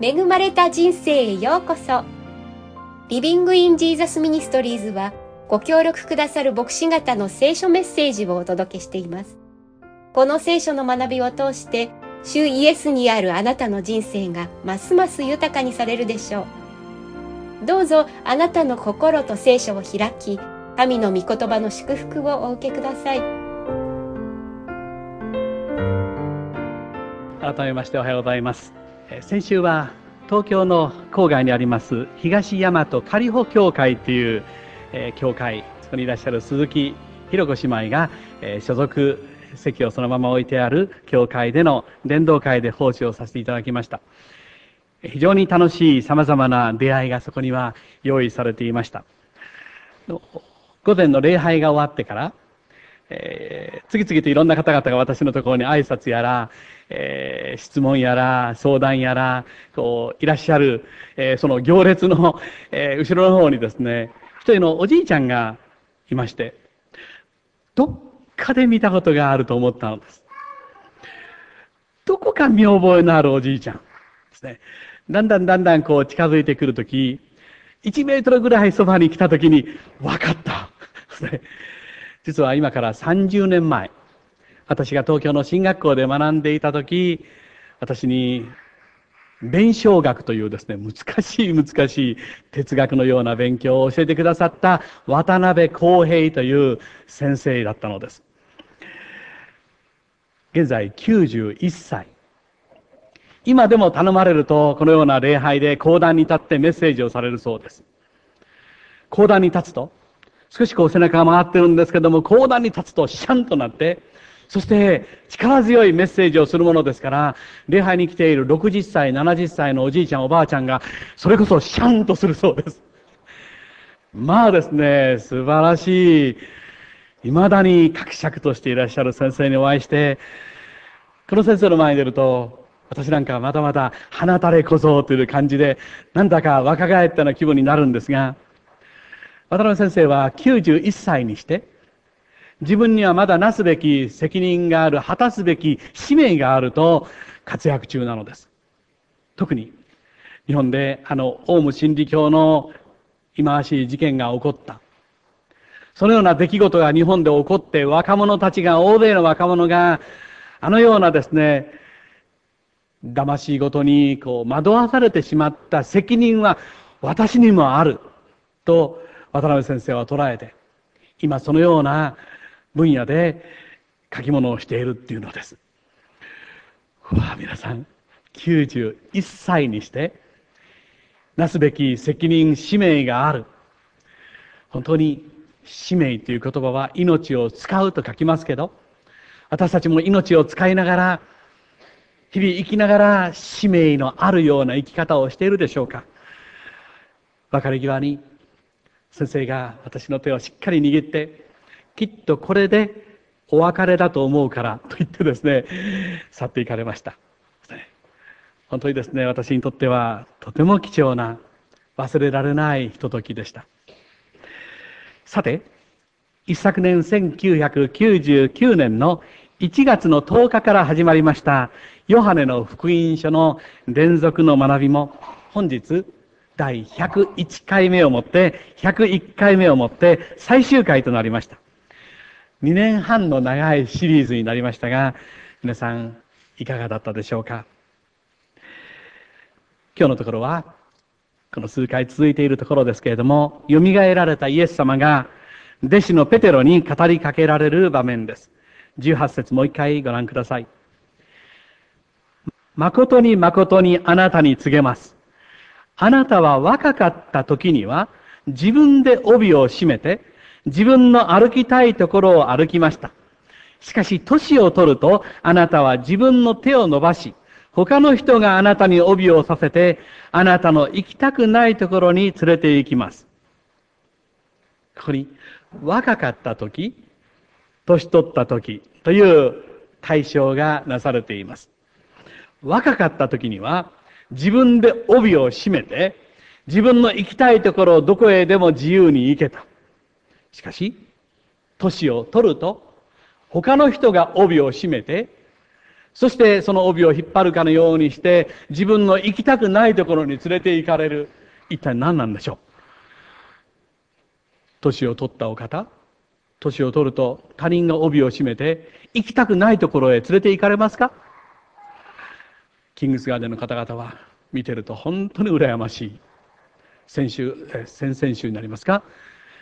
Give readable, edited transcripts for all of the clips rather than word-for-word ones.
恵まれた人生へようこそ。リビングインジーザスミニストリーズはご協力くださる牧師方の聖書メッセージをお届けしています。この聖書の学びを通して主イエスにあるあなたの人生がますます豊かにされるでしょう。どうぞあなたの心と聖書を開き、神の御言葉の祝福をお受けください。 改めましておはようございます。先週は東京の郊外にあります東大和仮穂教会という、教会、そこにいらっしゃる鈴木弘子姉妹が、所属席をそのまま置いてある教会での伝道会で奉仕をさせていただきました。非常に楽しいさまざまな出会いがそこには用意されていました。午前の礼拝が終わってから、次々といろんな方々が私のところに挨拶やら、質問やら相談やらいらっしゃる、その行列の、後ろの方にですね、一人のおじいちゃんがいまして、どっかで見たことがあると思ったのです。どこか見覚えのあるおじいちゃんですね。だんだん近づいてくるとき、1メートルぐらいそばに来たときに分かったですね。実は今から30年前、私が東京の進学校で学んでいたとき、私に弁証学というですね、難しい哲学のような勉強を教えてくださった渡辺康平という先生だったのです。現在91歳。今でも頼まれるとこのような礼拝で講談に立ってメッセージをされるそうです。講談に立つと少し背中が回ってるんですけども、講談に立つとシャンとなって、そして力強いメッセージをするものですから、礼拝に来ている60歳70歳のおじいちゃんおばあちゃんがそれこそシャンとするそうです。まあですね、素晴らしい、未だに伯爵としていらっしゃる先生にお会いして、この先生の前に出ると私なんかまだまだ鼻垂れ小僧という感じで、なんだか若返ったような気分になるんですが、渡辺先生は91歳にして自分にはまだなすべき責任がある、果たすべき使命があると活躍中なのです。特に日本でオウム真理教の忌まわしい事件が起こった、そのような出来事が日本で起こって、若者たちが、大勢の若者があのようなですね、騙しごとに惑わされてしまった責任は私にもあると渡辺先生は捉えて、今そのような分野で書き物をしているっていうのです。皆さん91歳にしてなすべき責任、使命がある。本当に使命という言葉は命を使うと書きますけど、私たちも命を使いながら、日々生きながら使命のあるような生き方をしているでしょうか。別れ際に先生が私の手をしっかり握って、きっとこれでお別れだと思うからと言ってですね、去っていかれました。本当にですね、私にとってはとても貴重な、忘れられないひとときでした。さて、一昨年1999年の1月の10日から始まりましたヨハネの福音書の連続の学びも、本日第101回目をもって101回目をもって最終回となりました。2年半の長いシリーズになりましたが、皆さんいかがだったでしょうか。今日のところはこの数回続いているところですけれども、よみがえられたイエス様が弟子のペテロに語りかけられる場面です。18節もう一回ご覧ください。誠に誠にあなたに告げます。あなたは若かった時には自分で帯を締めて自分の歩きたいところを歩きました。しかし年を取るとあなたは自分の手を伸ばし、他の人があなたに帯をさせて、あなたの行きたくないところに連れて行きます。ここに若かった時、年取った時という対象がなされています。若かった時には自分で帯を締めて自分の行きたいところをどこへでも自由に行けた。しかし年を取ると他の人が帯を締めてそしてその帯を引っ張るかのようにして、自分の行きたくないところに連れて行かれる。一体何なんでしょう。年を取ったお方、年を取ると他人が帯を締めて、行きたくないところへ連れて行かれますか？キングスガーデンの方々は見てると本当に羨ましい。先々週になりますか、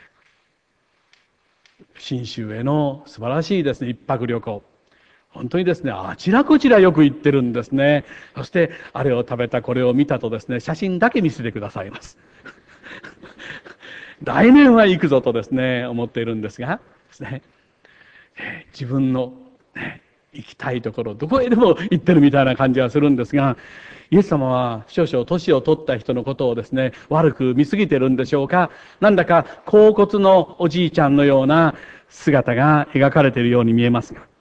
信州への素晴らしいですね、一泊旅行。本当にですね、あちらこちらよく行ってるんですね。そして、あれを食べた、これを見たとですね、写真だけ見せてくださいます。来年は行くぞとですね、思っているんですが、ですね、自分の、行きたいところ、どこへでも行ってるみたいな感じはするんですが、イエス様は少々年を取った人のことをですね、悪く見すぎてるんでしょうか。なんだか恍惚のおじいちゃんのような姿が描かれているように見えますが、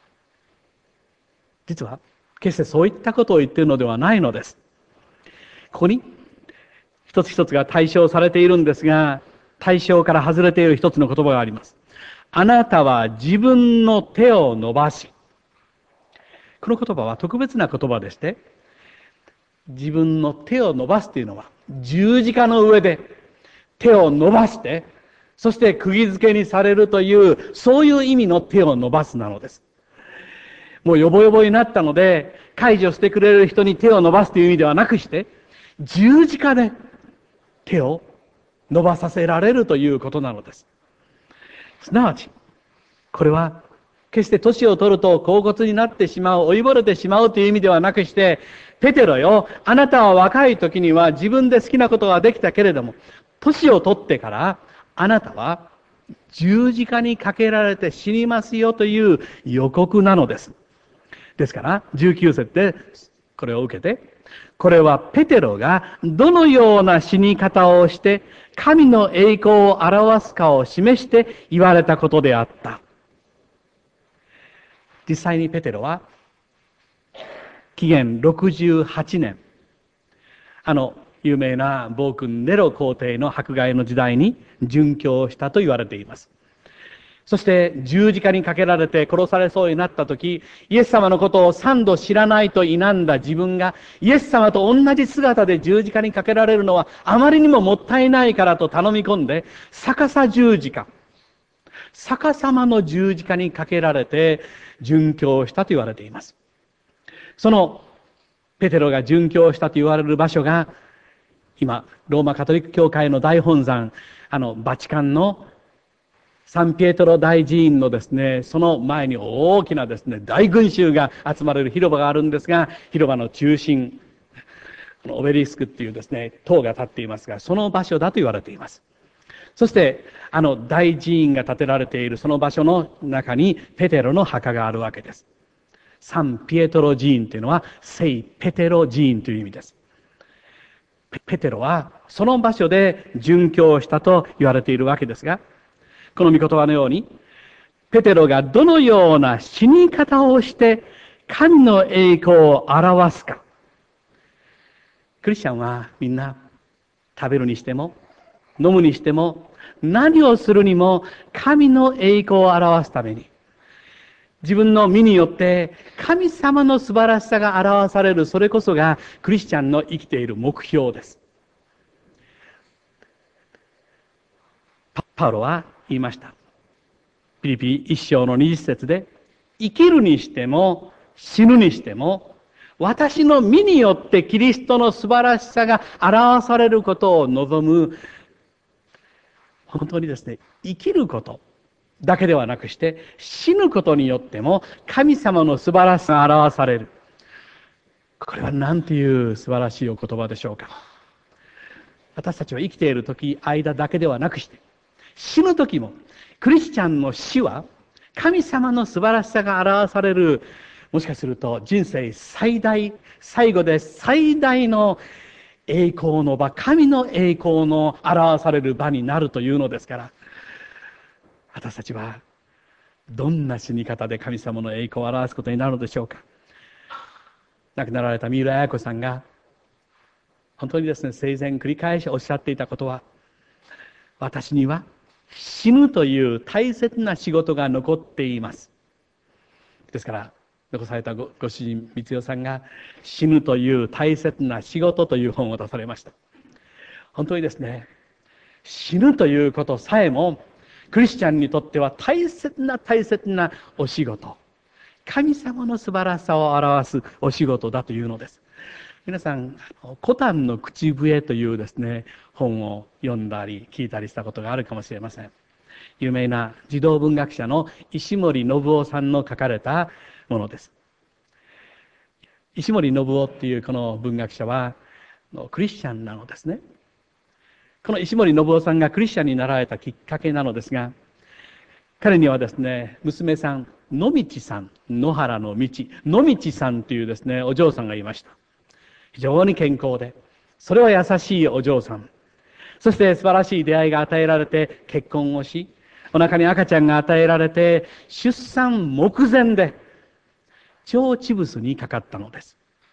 実は決してそういったことを言っているのではないのです。ここに一つ一つが対象されているんですが、対象から外れている一つの言葉があります。あなたは自分の手を伸ばし。この言葉は特別な言葉でして、自分の手を伸ばすというのは十字架の上で手を伸ばして、そして釘付けにされるという、そういう意味の手を伸ばすなのです。もうヨボヨボになったので、介助してくれる人に手を伸ばすという意味ではなくして、十字架で手を伸ばさせられるということなのです。すなわち、これは決して年を取ると恍惚になってしまう、老いぼれてしまうという意味ではなくして、ペテロよ、あなたは若い時には自分で好きなことができたけれども、年を取ってからあなたは十字架にかけられて死にますよという予告なのです。ですから19節でこれを受けて、これはペテロがどのような死に方をして神の栄光を表すかを示して言われたことであった。実際にペテロは紀元68年、有名な暴君ネロ皇帝の迫害の時代に殉教したと言われています。そして十字架にかけられて殺されそうになった時、イエス様のことを三度知らないと否んだ自分が、イエス様と同じ姿で十字架にかけられるのはあまりにももったいないからと頼み込んで、逆さ十字架、逆さまの十字架にかけられて殉教したと言われています。そのペテロが殉教したと言われる場所が、今ローマカトリック教会の大本山、バチカンのサンピエトロ大寺院のですね、その前に大きなですね、大群衆が集まれる広場があるんですが、広場の中心、オベリスクっていうですね、塔が立っていますが、その場所だと言われています。そして、大寺院が建てられているその場所の中にペテロの墓があるわけです。サンピエトロ寺院というのは、聖ペテロ寺院という意味です。ペテロはその場所で殉教したと言われているわけですが、この御言葉のように、ペテロがどのような死に方をして神の栄光を表すか。クリスチャンはみんな食べるにしても飲むにしても何をするにも神の栄光を表すために、自分の身によって神様の素晴らしさが表される、それこそがクリスチャンの生きている目標です。パウロは言いました。ピリピ1章の20節で、生きるにしても死ぬにしても私の身によってキリストの素晴らしさが表されることを望む。本当にですね、生きることだけではなくして死ぬことによっても神様の素晴らしさが表される。これは何ていう素晴らしいお言葉でしょうか。私たちは生きている時、間だけではなくして死ぬ時も、クリスチャンの死は神様の素晴らしさが表される、もしかすると人生最後で最大の栄光の場、神の栄光の表される場になるというのですから、私たちはどんな死に方で神様の栄光を表すことになるのでしょうか。亡くなられた三浦綾子さんが本当にですね、生前繰り返しおっしゃっていたことは、私には死ぬという大切な仕事が残っています。ですから残されたご主人光代さんが死ぬという大切な仕事という本を出されました。本当にですね、死ぬということさえもクリスチャンにとっては大切なお仕事、神様の素晴らしさを表すお仕事だというのです。皆さん、コタンの口笛というですね、本を読んだり聞いたりしたことがあるかもしれません。有名な児童文学者の石森信夫さんの書かれたものです。石森信夫っていうこの文学者はクリスチャンなのですね。この石森信夫さんがクリスチャンになられたきっかけなのですが、彼にはですね、娘さん、野道さん、野原の道、野道さんというですね、お嬢さんがいました。非常に健康で、それは優しいお嬢さん。そして素晴らしい出会いが与えられて結婚をし、お腹に赤ちゃんが与えられて、出産目前で、腸チブスにかかったのです。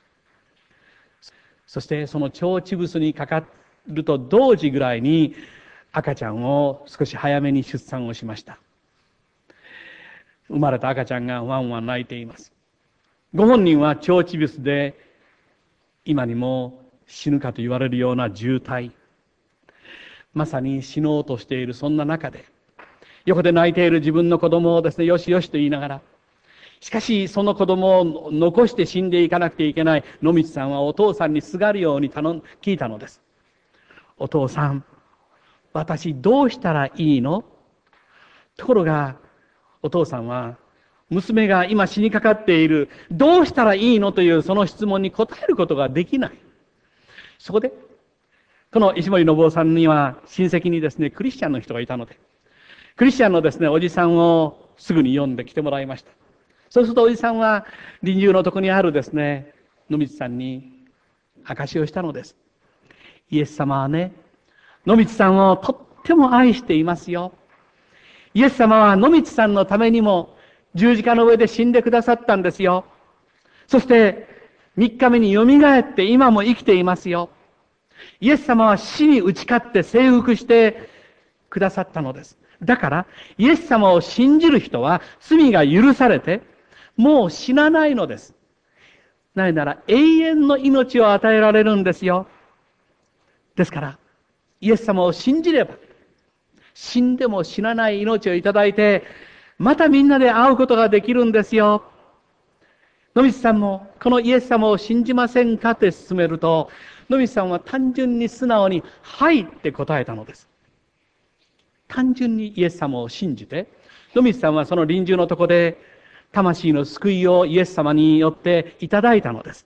そしてその腸チブスにかかると同時ぐらいに赤ちゃんを少し早めに出産をしました。生まれた赤ちゃんがワンワン泣いています。ご本人は腸チブスで今にも死ぬかと言われるような重体、まさに死のうとしているそんな中で、横で泣いている自分の子供をですね、よしよしと言いながら、しかしその子供を残して死んでいかなくてはいけない野道さんはお父さんにすがるように聞いたのです。お父さん、私どうしたらいいの？ところがお父さんは娘が今死にかかっているどうしたらいいのというその質問に答えることができない。そこでこの石森信夫さんには親戚にですね、クリスチャンの人がいたので、クリスチャンのですね、おじさんをすぐに呼んできてもらいました。そうするとおじさんは臨終のとこにあるですね、野道さんに証しをしたのです。イエス様はね、野道さんをとっても愛していますよ。イエス様は野道さんのためにも十字架の上で死んでくださったんですよ。そして3日目によみがえって今も生きていますよ。イエス様は死に打ち勝って征服してくださったのです。だからイエス様を信じる人は罪が許されてもう死なないのです。なぜなら永遠の命を与えられるんですよ。ですからイエス様を信じれば死んでも死なない命をいただいて、またみんなで会うことができるんですよ。野道さんもこのイエス様を信じませんかって勧めると、野道さんは単純に素直にはいって答えたのです。単純にイエス様を信じて、野道さんはその臨終のとこで魂の救いをイエス様によっていただいたのです。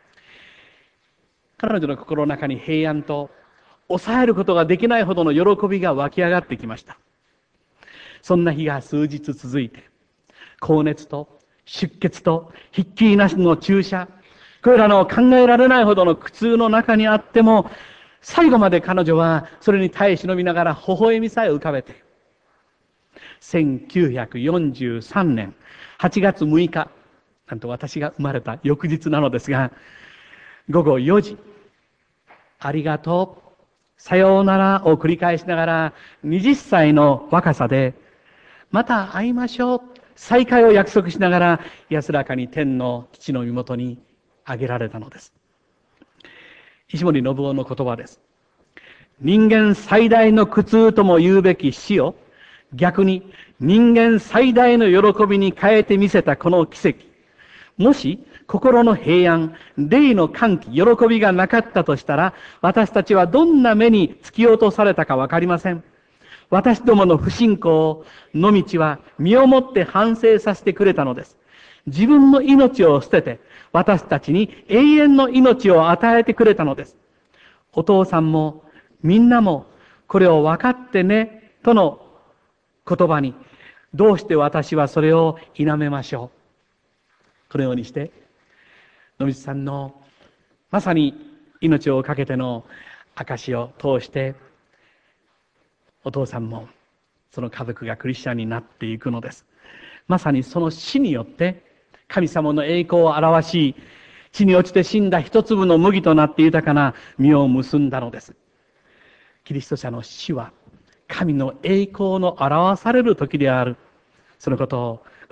彼女の心の中に平安と抑えることができないほどの喜びが湧き上がってきました。そんな日が数日続いて、高熱と出血とひっきりなしの注射、これらの考えられないほどの苦痛の中にあっても、最後まで彼女はそれに耐え忍びながら微笑みさえ浮かべて、1943年8月6日、なんと私が生まれた翌日なのですが、午後4時、ありがとう、さようならを繰り返しながら20歳の若さでまた会いましょう、再会を約束しながら安らかに天の父の身元に挙げられたのです。石森信夫の言葉です。人間最大の苦痛とも言うべき死を逆に人間最大の喜びに変えてみせたこの奇跡、もし心の平安、霊の歓喜、喜びがなかったとしたら、私たちはどんな目に突き落とされたかわかりません。私どもの不信仰を野道は身をもって反省させてくれたのです。自分の命を捨てて、私たちに永遠の命を与えてくれたのです。お父さんもみんなもこれを分かってね、との言葉に、どうして私はそれを否めましょう。このようにして、野道さんのまさに命を懸けての証を通して、お父さんもその家族がクリスチャンになっていくのです。まさにその死によって神様の栄光を表し、地に落ちて死んだ一粒の麦となって豊かな実を結んだのです。キリスト者の死は神の栄光の表される時である。そのことを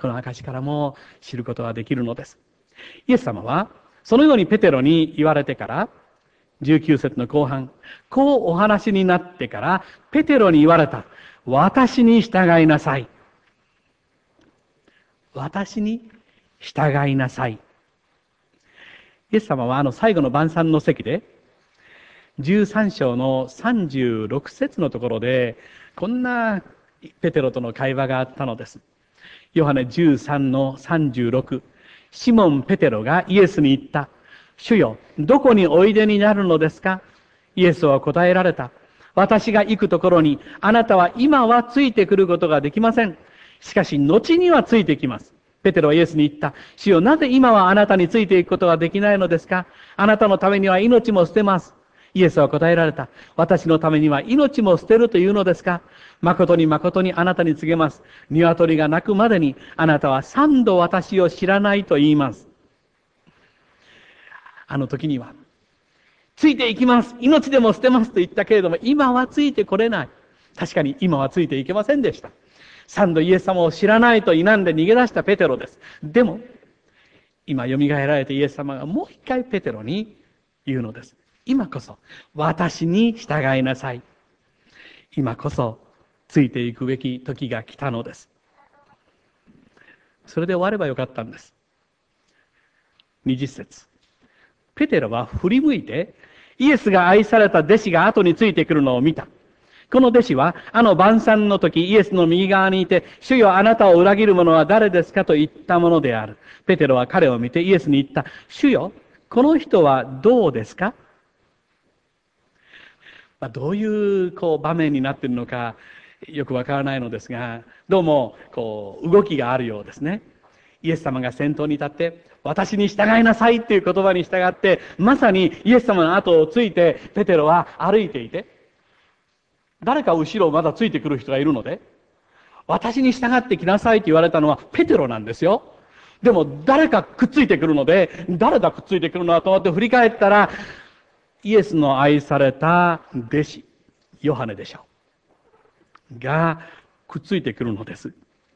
この証からも知ることができるのです。イエス様はそのようにペテロに言われてから、19節の後半、こうお話になってから、ペテロに言われた。私に従いなさい。私に従いなさい。イエス様は最後の晩餐の席で、13章の36節のところで、こんなペテロとの会話があったのです。ヨハネ13の36。シモン・ペテロがイエスに言った。主よ、どこにおいでになるのですか？イエスは答えられた。私が行くところに、あなたは今はついてくることができません。しかし、後にはついてきます。ペテロはイエスに言った。主よ、なぜ今はあなたについていくことができないのですか？あなたのためには命も捨てます。イエスは答えられた。私のためには命も捨てるというのですか？誠に誠にあなたに告げます。鶏が鳴くまでにあなたは3度私を知らないと言います。あの時には、ついていきます。命でも捨てますと言ったけれども、今はついてこれない。確かに今はついていけませんでした。3度イエス様を知らないと否んで逃げ出したペテロです。でも、今蘇られてイエス様がもう一回ペテロに言うのです。今こそ私に従いなさい。今こそついていくべき時が来たのです。それで終わればよかったんです。20節。ペテロは振り向いてイエスが愛された弟子が後についてくるのを見た。この弟子は晩餐の時イエスの右側にいて、主よ、あなたを裏切る者は誰ですかと言ったものである。ペテロは彼を見てイエスに言った。主よ、この人はどうですか？どういう場面になっているのかよくわからないのですが、どうも動きがあるようですね。イエス様が先頭に立って私に従いなさいっていう言葉に従って、まさにイエス様の後をついてペテロは歩いていて、誰か後ろをまだついてくる人がいるので、私に従ってきなさいと言われたのはペテロなんですよ。でも誰かくっついてくるので、誰だくっついてくるのはと思って振り返ったら、イエスの愛された弟子、ヨハネでしょう。が、くっついてくるのです。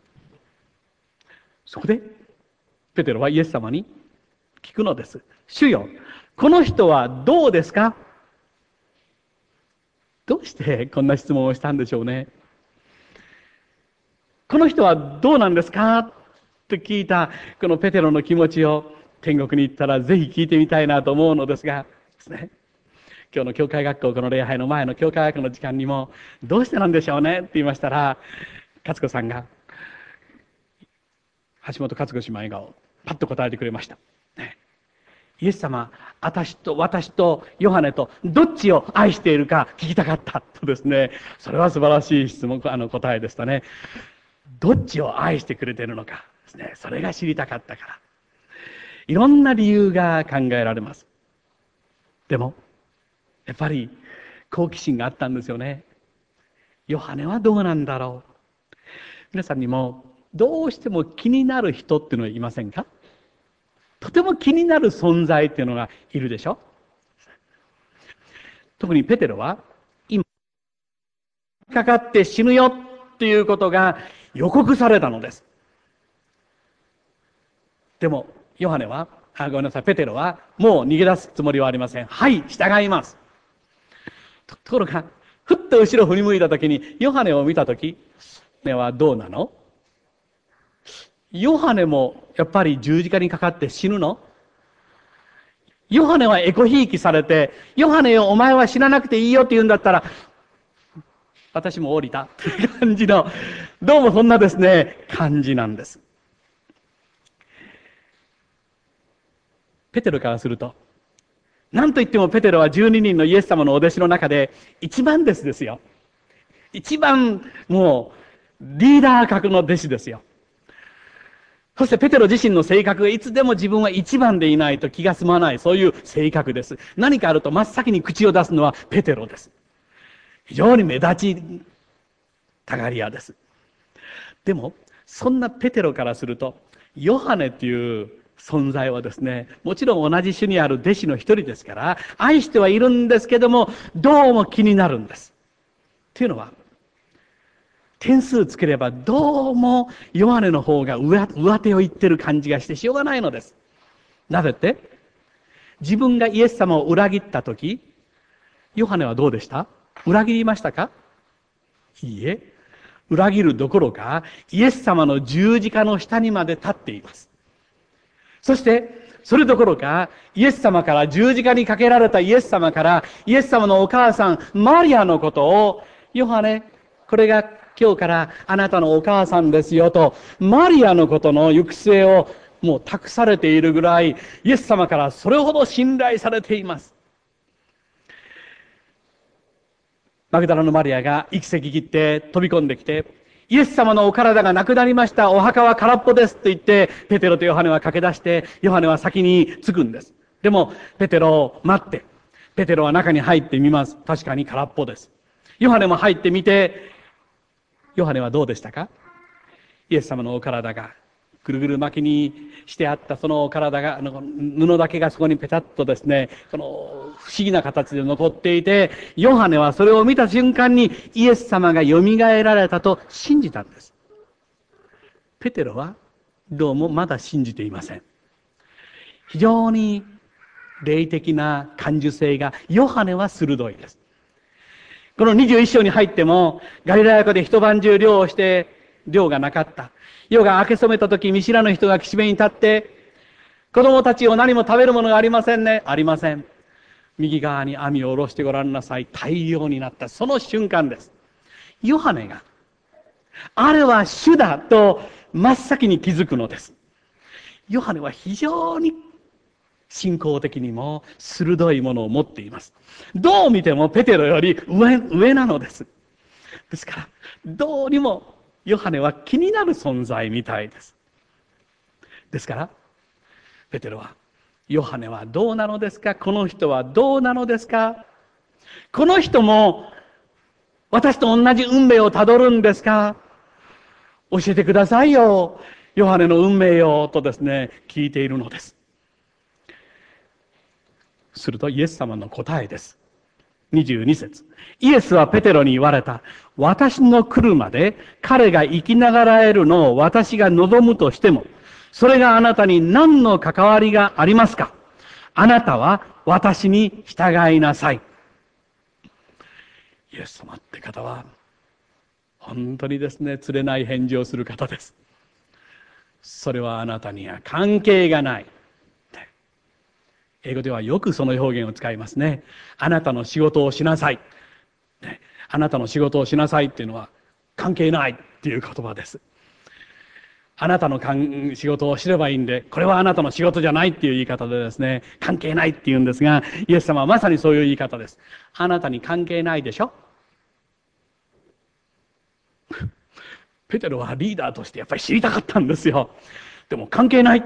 そこで、ペテロはイエス様に聞くのです。主よ、この人はどうですか？どうしてこんな質問をしたんでしょうね。この人はどうなんですかと聞いたこのペテロの気持ちを天国に行ったらぜひ聞いてみたいなと思うのですがですね。今日の教会学校、この礼拝の前の教会学校の時間にも、どうしてなんでしょうねって言いましたら、勝子さんが、橋本勝子姉妹がパッと答えてくれました。イエス様、私とヨハネとどっちを愛しているか聞きたかったとですね。それは素晴らしい質問、答えでしたね。どっちを愛してくれているのかですね。それが知りたかったから。いろんな理由が考えられます。でも、やっぱり好奇心があったんですよね。ヨハネはどうなんだろう。皆さんにもどうしても気になる人っていうのはいませんか？とても気になる存在っていうのがいるでしょ。特にペテロは今かかって死ぬよっていうことが予告されたのです。でもヨハネはごめんなさい、ペテロはもう逃げ出すつもりはありません。はい、従います。ところが、ふっと後ろ振り向いたときに、ヨハネを見たとき、ヨハネはどうなの？ヨハネもやっぱり十字架にかかって死ぬの？ヨハネはエコひいきされて、ヨハネよ、お前は死ななくていいよって言うんだったら、私も降りたっていう感じの、どうもそんなですね、感じなんです。ペテロからすると、なんといってもペテロは12人のイエス様のお弟子の中で一番ですよ。一番もうリーダー格の弟子ですよ。そしてペテロ自身の性格がいつでも自分は一番でいないと気が済まない、そういう性格です。何かあると真っ先に口を出すのはペテロです。非常に目立ちたがり屋です。でもそんなペテロからするとヨハネっていう存在はですね、もちろん同じ種にある弟子の一人ですから愛してはいるんですけども、どうも気になるんです。っていうのは、 点数つければどうもヨハネの方が上手を言ってる感じがしてしょうがないのです。なぜって、自分がイエス様を裏切ったとき、ヨハネはどうでした？裏切りましたか？いいえ、裏切るどころか、イエス様の十字架の下にまで立っています。そして、それどころか、イエス様から十字架にかけられたイエス様から、イエス様のお母さん、マリアのことを、ヨハネ、これが今日からあなたのお母さんですよと、マリアのことの行く末をもう託されているぐらい、イエス様からそれほど信頼されています。マグダラのマリアが息せき切って飛び込んできて、イエス様のお体がなくなりました。お墓は空っぽですと言って、ペテロとヨハネは駆け出して、ヨハネは先に着くんです。でも、ペテロを待って、ペテロは中に入ってみます。確かに空っぽです。ヨハネも入ってみて、ヨハネはどうでしたか？イエス様のお体がぐるぐる巻きにしてあったそのお体が、布だけがそこにペタッとですね、この不思議な形で残っていて、ヨハネはそれを見た瞬間にイエス様が蘇られたと信じたんです。ペテロはどうもまだ信じていません。非常に霊的な感受性がヨハネは鋭いです。この21章に入っても、ガリラヤ湖で一晩中漁をして、漁がなかった。夜が明け染めた時、見知らぬ人が岸辺に立って、子供たちを何も食べるものがありませんね。ありません。右側に網を下ろしてごらんなさい。大量になったその瞬間です。ヨハネが、あれは主だと真っ先に気づくのです。ヨハネは非常に信仰的にも鋭いものを持っています。どう見てもペテロより上なのです。ですから、どうにもヨハネは気になる存在みたいです。ですから、ペテロは、ヨハネはどうなのですか？この人はどうなのですか？この人も私と同じ運命をたどるんですか？教えてくださいよ。ヨハネの運命よ。とですね、聞いているのです。するとイエス様の答えです。22節。イエスはペテロに言われた。私の来るまで彼が生きながらえるのを私が望むとしても、それがあなたに何の関わりがありますか？あなたは私に従いなさい。イエス様って方は、本当にですね、釣れない返事をする方です。それはあなたには関係がない。英語ではよくその表現を使いますね。あなたの仕事をしなさい。あなたの仕事をしなさいっていうのは関係ないっていう言葉です。あなたの仕事を知ればいいんで、これはあなたの仕事じゃないっていう言い方でですね、関係ないって言うんですが、イエス様はまさにそういう言い方です。あなたに関係ないでしょ？ペテロはリーダーとしてやっぱり知りたかったんですよ。でも関係ない。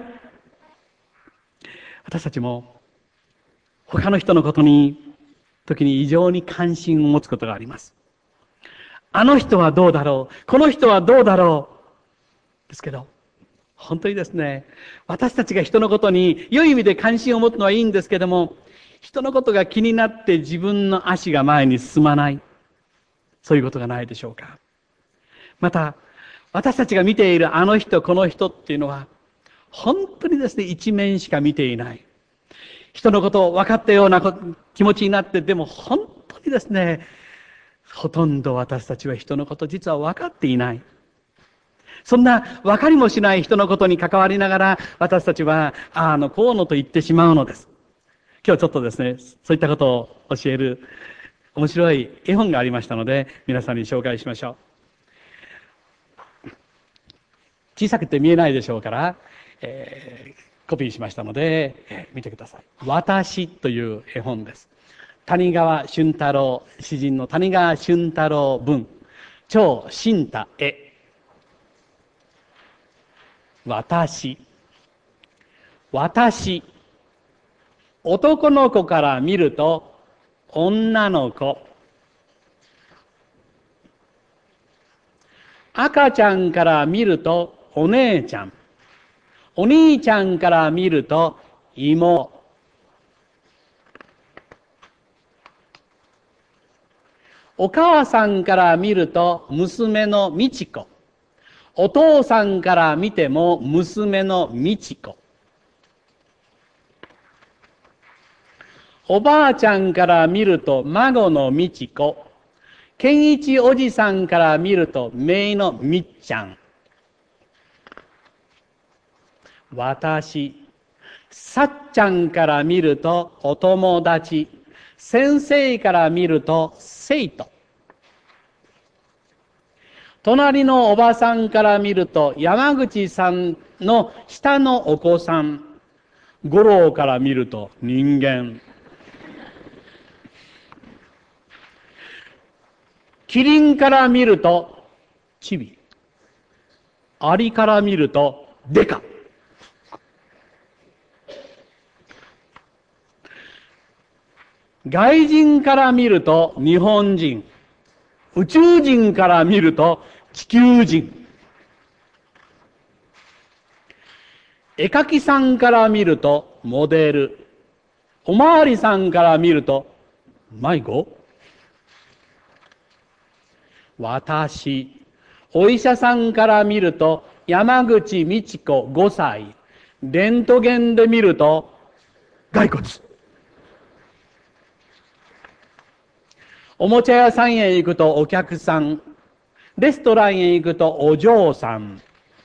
私たちも他の人のことに、時に異常に関心を持つことがあります。あの人はどうだろう？この人はどうだろう？ですけど、本当にですね、私たちが人のことに良い意味で関心を持つのはいいんですけども、人のことが気になって自分の足が前に進まない。そういうことがないでしょうか。また、私たちが見ているあの人、この人っていうのは、本当にですね、一面しか見ていない。人のことを分かったような気持ちになって、でも本当にですね、ほとんど私たちは人のこと実は分かっていない。そんな分かりもしない人のことに関わりながら、私たちは、こうのと言ってしまうのです。今日ちょっとですね、そういったことを教える面白い絵本がありましたので、皆さんに紹介しましょう。小さくて見えないでしょうから、コピーしましたので、見てください。私という絵本です。谷川俊太郎、詩人の谷川俊太郎文、超新太絵。私。男の子から見ると女の子。赤ちゃんから見るとお姉ちゃん。お兄ちゃんから見ると妹。 お母さんから見ると娘の美智子。お父さんから見ても娘の美智子。おばあちゃんから見ると孫の美智子。健一おじさんから見ると姪のみっちゃん。私、さっちゃんから見るとお友達。先生から見ると生徒。隣のおばさんから見ると山口さんの下のお子さん。五郎から見ると人間。キリンから見るとチビ。アリから見るとデカ。外人から見ると日本人。宇宙人から見ると地球人。絵描きさんから見るとモデル。おまわりさんから見ると迷子。私、お医者さんから見ると山口美智子5歳。レントゲンで見ると骸骨。おもちゃ屋さんへ行くとお客さん。レストランへ行くとお嬢さん。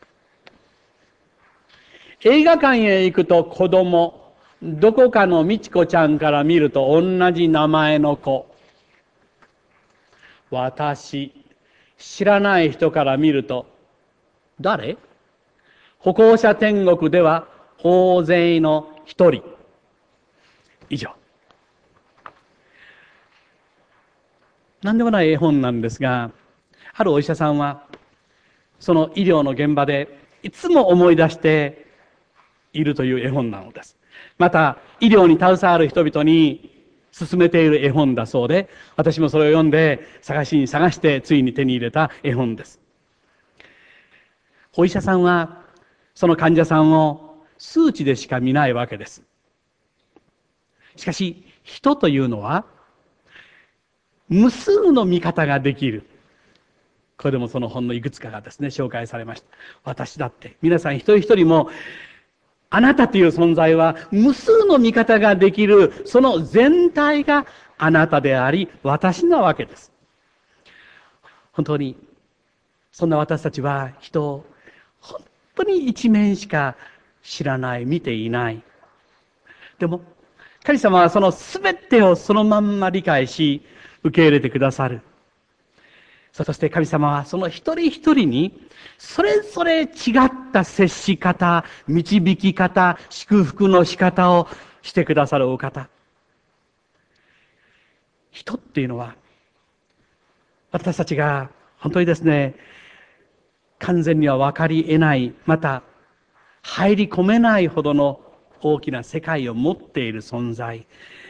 映画館へ行くと子供。どこかの美智子ちゃんから見ると同じ名前の子。私、知らない人から見ると誰？歩行者天国では大勢の一人。以上。何でもない絵本なんですが、あるお医者さんはその医療の現場でいつも思い出しているという絵本なのです。また医療に携わる人々に勧めている絵本だそうで、私もそれを読んで探してついに手に入れた絵本です。お医者さんはその患者さんを数値でしか見ないわけです。しかし人というのは無数の見方ができる。これでもその本のいくつかがですね紹介されました。私だって皆さん一人一人もあなたという存在は無数の見方ができる、その全体があなたであり私なわけです。本当にそんな私たちは人を本当に一面しか知らない、見ていない。でも神様はその全てをそのまんま理解し受け入れてくださる。そして神様はその一人一人にそれぞれ違った接し方、導き方、祝福の仕方をしてくださるお方。人っていうのは私たちが本当にですね、完全には分かり得ない、また入り込めないほどの大きな世界を持っている存在。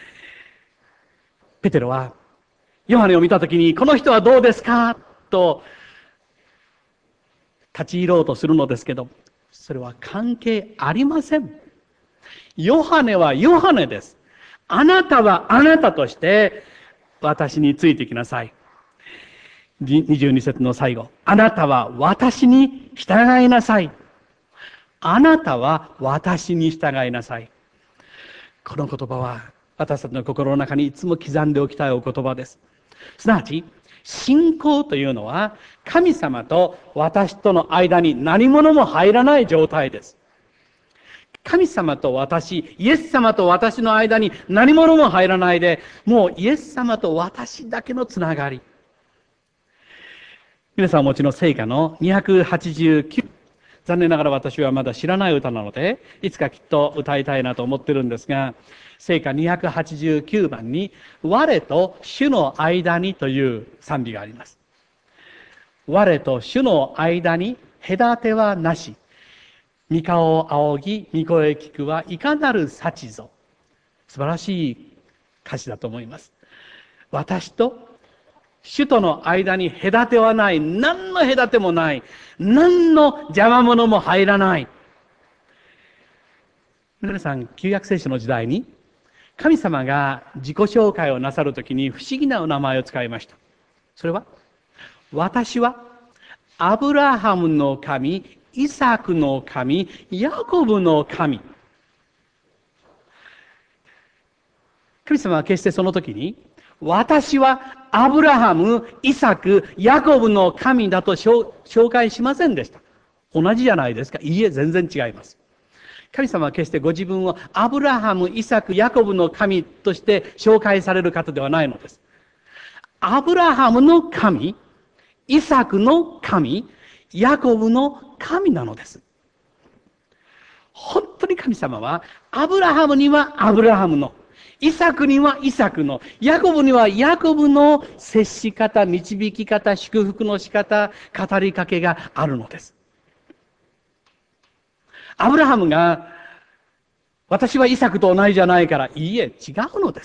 ペテロはヨハネを見たときに、この人はどうですかと立ち入ろうとするのですけど、それは関係ありません。ヨハネはヨハネです。あなたはあなたとして私についてきなさい。22節の最後。あなたは私に従いなさい。あなたは私に従いなさい。この言葉は私たちの心の中にいつも刻んでおきたいお言葉です。すなわち、信仰というのは神様と私との間に何者も入らない状態です。神様と私、イエス様と私の間に何者も入らないで、もうイエス様と私だけのつながり。皆さんお持ちの聖歌の289、残念ながら私はまだ知らない歌なので、いつかきっと歌いたいなと思ってるんですが、聖歌289番に、我と主の間にという賛美があります。我と主の間に隔てはなし。御顔を仰ぎ、御声聞くはいかなる幸ぞ。素晴らしい歌詞だと思います。私と主との間に隔てはない。何の隔てもない。何の邪魔者も入らない。皆さん、旧約聖書の時代に、神様が自己紹介をなさるときに不思議なお名前を使いました。 それは、私はアブラハムの神、イサクの神、ヤコブの神。神様は決してその時に、私はアブラハム、イサク、ヤコブの神だと紹介しませんでした。同じじゃないですか。いいえ、全然違います。神様は決してご自分をアブラハム、イサク、ヤコブの神として紹介される方ではないのです。アブラハムの神、イサクの神、ヤコブの神なのです。本当に神様は、アブラハムにはアブラハムの、イサクにはイサクの、ヤコブにはヤコブの接し方、導き方、祝福の仕方、語りかけがあるのです。アブラハムが、私はイサクと同じじゃないから、いいえ、違うのです。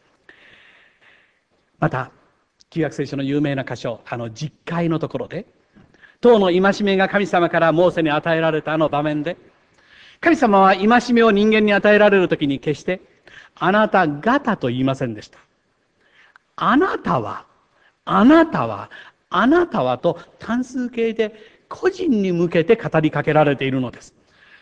また、旧約聖書の有名な箇所、十戒のところで、党の戒めが神様からモーセに与えられた場面で、神様は戒めを人間に与えられるときに決して、あなた方と言いませんでした。あなたは、あなたは、あなたはと単数形で個人に向けて語りかけられているのです。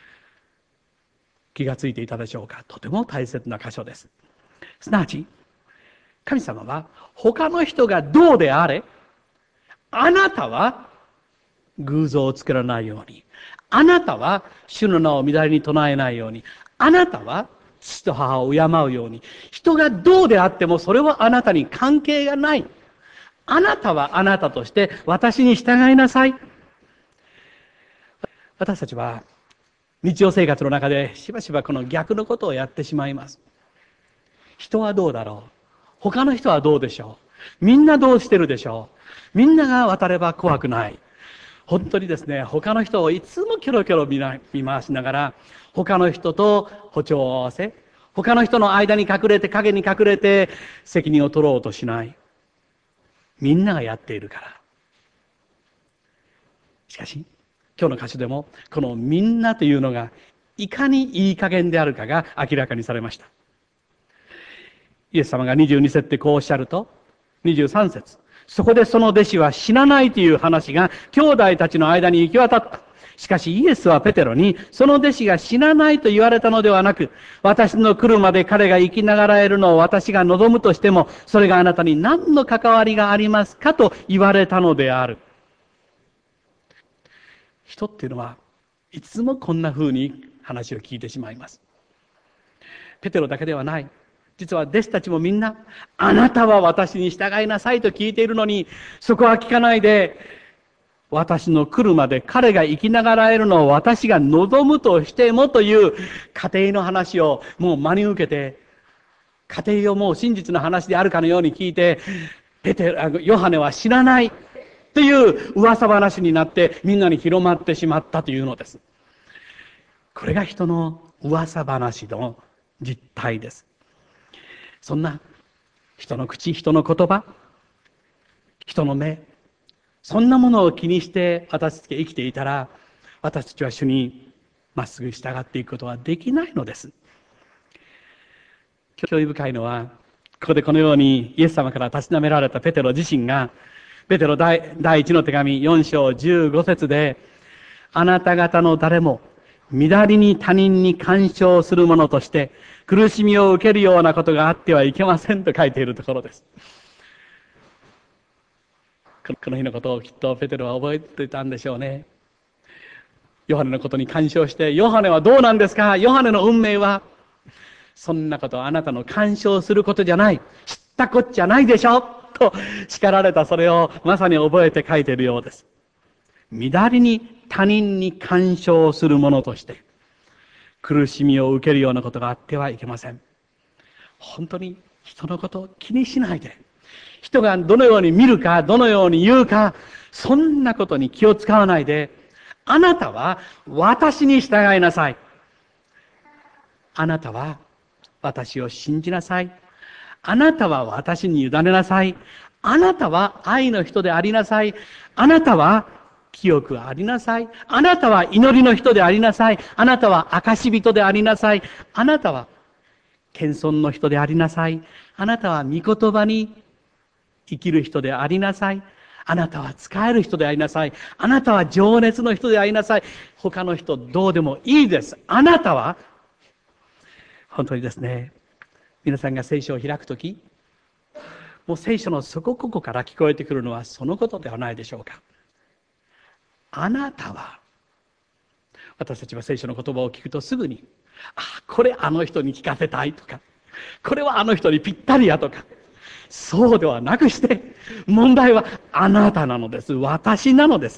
気がついていたでしょうか。とても大切な箇所です。すなわち、神様は他の人がどうであれ、あなたは偶像を作らないように、あなたは主の名を乱れに唱えないように、あなたは父と母を敬うように、人がどうであってもそれはあなたに関係がない。あなたはあなたとして私に従いなさい。私たちは日常生活の中でしばしばこの逆のことをやってしまいます。人はどうだろう、他の人はどうでしょう、みんなどうしてるでしょう、みんなが渡れば怖くない。本当にですね、他の人をいつもキョロキョロ見回しながら、他の人と歩調を合わせ、他の人の間に隠れて、影に隠れて責任を取ろうとしない。みんながやっているから。しかし、今日の箇所でも、このみんなというのが、いかにいい加減であるかが明らかにされました。イエス様が22節でこうおっしゃると、23節。そこでその弟子は死なないという話が兄弟たちの間に行き渡った。しかしイエスはペテロに、その弟子が死なないと言われたのではなく、私の来るまで彼が生きながらえるのを私が望むとしても、それがあなたに何の関わりがありますかと言われたのである。人っていうのはいつもこんな風に話を聞いてしまいます。ペテロだけではない。実は弟子たちもみんな、あなたは私に従いなさいと聞いているのに、そこは聞かないで、私の来るまで彼が生きながらえるのを私が望むとしてもという家庭の話をもう真に受けて、家庭をもう真実の話であるかのように聞いて、ヨハネは死なないという噂話になってみんなに広まってしまったというのです。これが人の噂話の実態です。そんな人の口、人の言葉、人の目、そんなものを気にして私たちが生きていたら、私たちは主にまっすぐ従っていくことはできないのです。興味深いのは、ここでこのようにイエス様からたしなめられたペテロ自身が、ペテロ第一の手紙4章15節で、あなた方の誰も乱りに他人に干渉する者として苦しみを受けるようなことがあってはいけませんと書いているところです。この日のことをきっとペテロは覚えていたんでしょうね。ヨハネのことに干渉して、ヨハネはどうなんですか、ヨハネの運命は、そんなことはあなたの干渉することじゃない、知ったこっちゃないでしょと叱られた、それをまさに覚えて書いているようです。乱りに他人に干渉する者として苦しみを受けるようなことがあってはいけません。本当に人のことを気にしないで、人がどのように見るか、どのように言うか、そんなことに気を使わないで、あなたは私に従いなさい。あなたは私を信じなさい。あなたは私に委ねなさい。あなたは愛の人でありなさい。あなたは清くありなさい。あなたは祈りの人でありなさい。あなたは証人でありなさい。あなたは謙遜の人でありなさい。あなたは御言葉に生きる人でありなさい。あなたは使える人でありなさい。あなたは情熱の人でありなさい。他の人どうでもいいです。あなたは、本当にですね、皆さんが聖書を開くとき、もう聖書の底ここから聞こえてくるのはそのことではないでしょうか。あなたは、私たちは聖書の言葉を聞くとすぐに、これあの人に聞かせたいとか、これはあの人にぴったりやとか、そうではなくして、問題はあなたなのです。私なのです。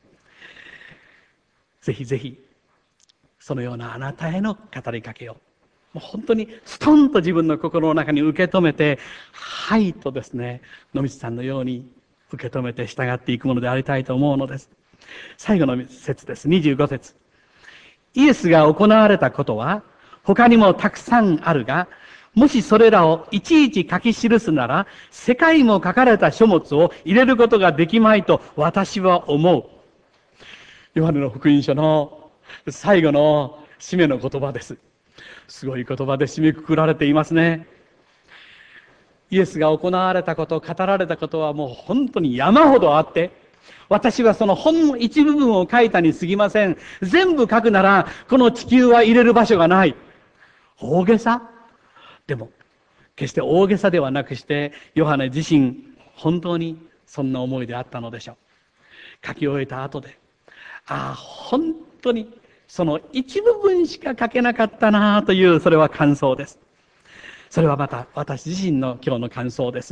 ぜひぜひ、そのようなあなたへの語りかけを、もう本当にストンと自分の心の中に受け止めて、はいとですね、野道さんのように受け止めて従っていくものでありたいと思うのです。最後の節です。25節。イエスが行われたことは他にもたくさんあるが、もしそれらをいちいち書き記すなら、世界も書かれた書物を入れることができまいと私は思う。ヨハネの福音書の最後の締めの言葉です。すごい言葉で締めくくられていますね。イエスが行われたこと、語られたことはもう本当に山ほどあって、私はそのほんの一部分を書いたに過ぎません。全部書くなら、この地球は入れる場所がない。大げさ？でも、決して大げさではなくして、ヨハネ自身、本当にそんな思いであったのでしょう。書き終えた後で、本当にその一部分しか書けなかったなという、それは感想です。それはまた私自身の今日の感想です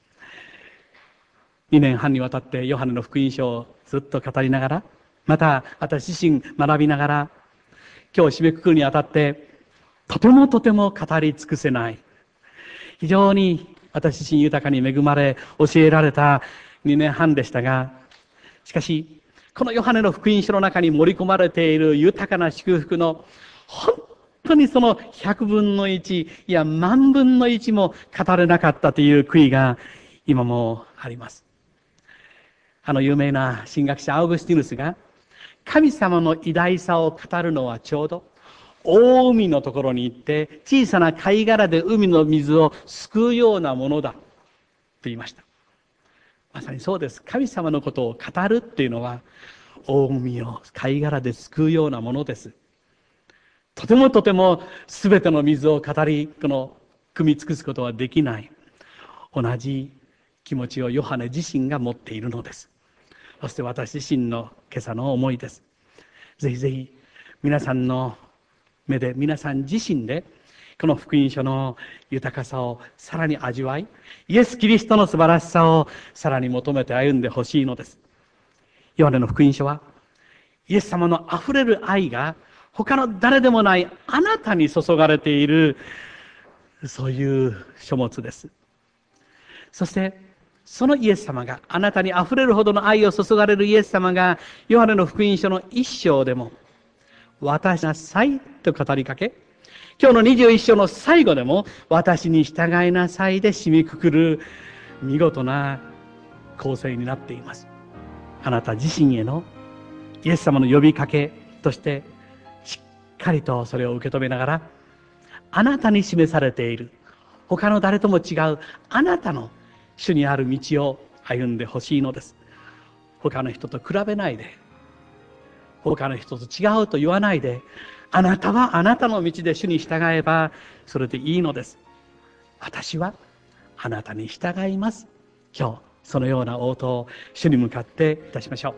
。2年半にわたってヨハネの福音書をずっと語りながら、また私自身学びながら、今日締めくくるにあたって、とてもとても語り尽くせない。非常に私自身豊かに恵まれ、教えられた2年半でしたが、しかし、このヨハネの福音書の中に盛り込まれている豊かな祝福の、本当にその100分の1、いや万分の1も語れなかったという悔いが今もあります。有名な神学者アウグスティヌスが、神様の偉大さを語るのはちょうど、大海のところに行って小さな貝殻で海の水を救うようなものだと言いました。まさにそうです。神様のことを語るっていうのは大海を貝殻で救うようなものです。とてもとても全ての水を語り、汲み尽くすことはできない。同じ気持ちをヨハネ自身が持っているのです。そして私自身の今朝の思いです。ぜひぜひ皆さんの目で、皆さん自身でこの福音書の豊かさをさらに味わい、イエス・キリストの素晴らしさをさらに求めて歩んでほしいのです。ヨハネの福音書はイエス様のあふれる愛が他の誰でもないあなたに注がれている、そういう書物です。そしてそのイエス様が、あなたにあふれるほどの愛を注がれるイエス様が、ヨハネの福音書の1章でも、私なさいと語りかけ、今日の21章の最後でも、私に従いなさいで締めくくる見事な構成になっています。あなた自身へのイエス様の呼びかけとして、しっかりとそれを受け止めながら、あなたに示されている、他の誰とも違うあなたの主にある道を歩んでほしいのです。他の人と比べないで、他の人と違うと言わないで、あなたはあなたの道で主に従えばそれでいいのです。私はあなたに従います。今日そのような応答を主に向かっていたしましょう。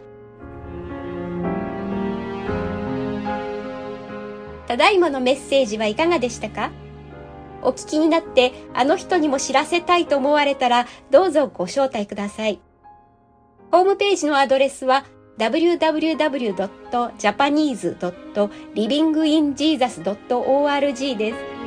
ただいまのメッセージはいかがでしたか？お聞きになってあの人にも知らせたいと思われたらどうぞご招待ください。ホームページのアドレスは www.japanese.livinginjesus.org です。